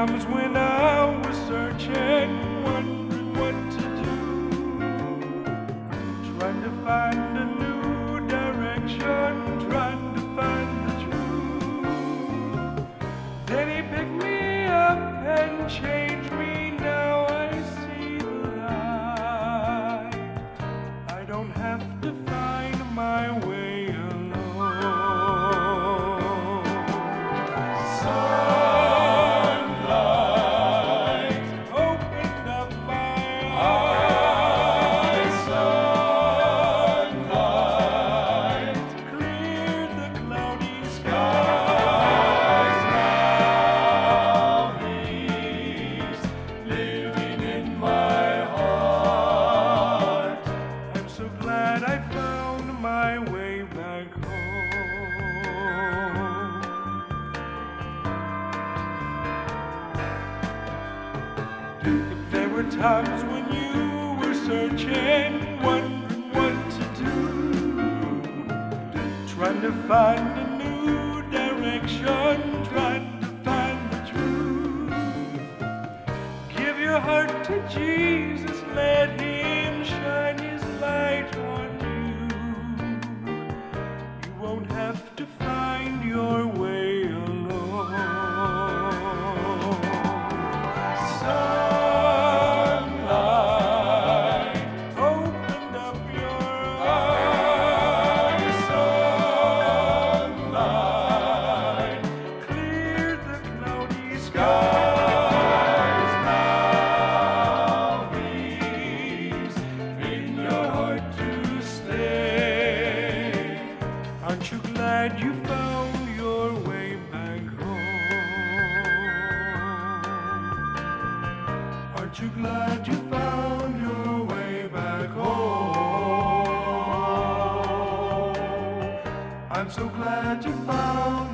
times when I was searching, wondering what to do, trying to find a new direction, trying to find the truth. Then he picked me up and changed me. Now I see the light. I don't have to find my way alone. I found my way back home. If there were times when you were searching, wondering what to do, trying to find a new direction, trying to find the truth, give your heart to Jesus, let him shine his light on you. You won't have to find your way alone. Sunlight opened up your eyes. Sunlight cleared the cloudy skies. Now he's in your heart to stay. Aren't you glad you found your way back home? Aren't you glad you found your way back home? I'm so glad you found